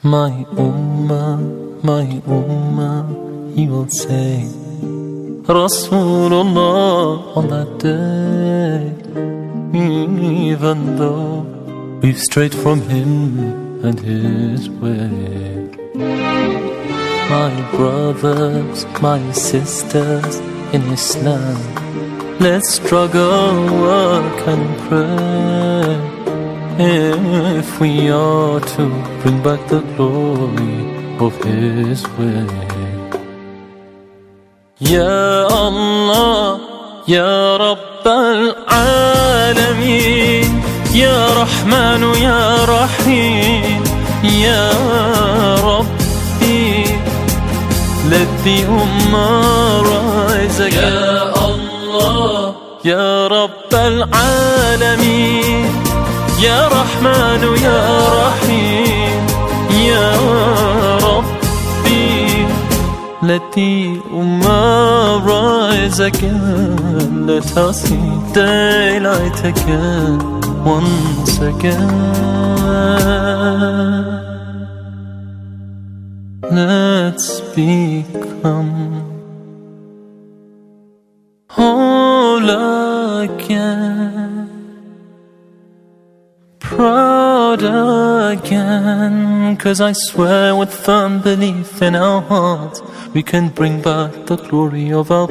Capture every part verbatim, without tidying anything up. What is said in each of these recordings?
My ummah, my ummah, he will say, Rasulullah on that day, even though we've strayed from him and his way. My brothers, my sisters in Islam, let's struggle, work and pray, if we are to bring back the glory of his way. Ya Allah, Ya Rabb al-Alameen, Ya Rahman, Ya Rahim, Ya Rabbi, let the Ummah rise again. Ya Allah, Ya Rabb al-Alameen, Ya Rahman, Ya Rahim, Ya Rabbi, let the Ummah rise again. Let us see daylight again, once again. Let's become whole again, proud again, 'cause I swear with firm belief in our hearts we can bring back the glory of our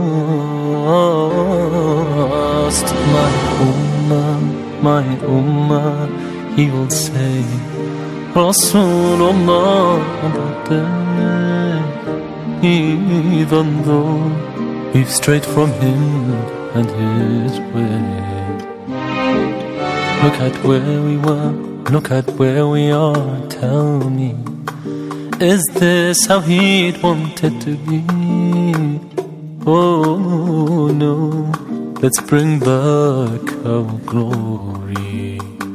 past. My ummah, my ummah, he will say, Rasulullah on that day, even though we've strayed from him and his way. Look at where we were, look at where we are, tell me, is this how he'd wanted to be? Oh no, let's bring back our glory.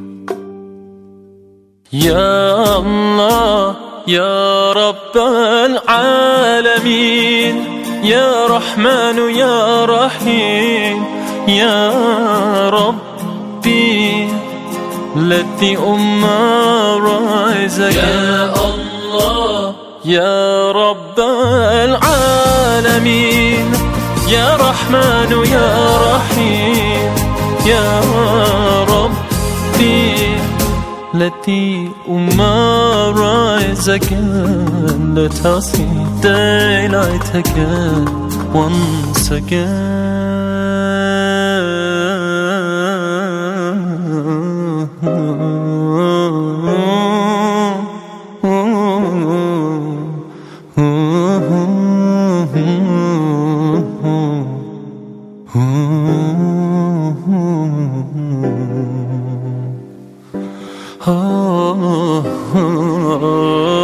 Ya Allah, Ya Rabb al-Alameen, Ya Rahman, Ya Rahim, Ya Rabbi, let the Ummah rise again. Ya Allah, Ya Rabb al-Alameen, Ya Rahman, Ya Rahim, Ya Rabbi, let the Ummah rise again. Let us see daylight again, once again. Oh, oh, oh.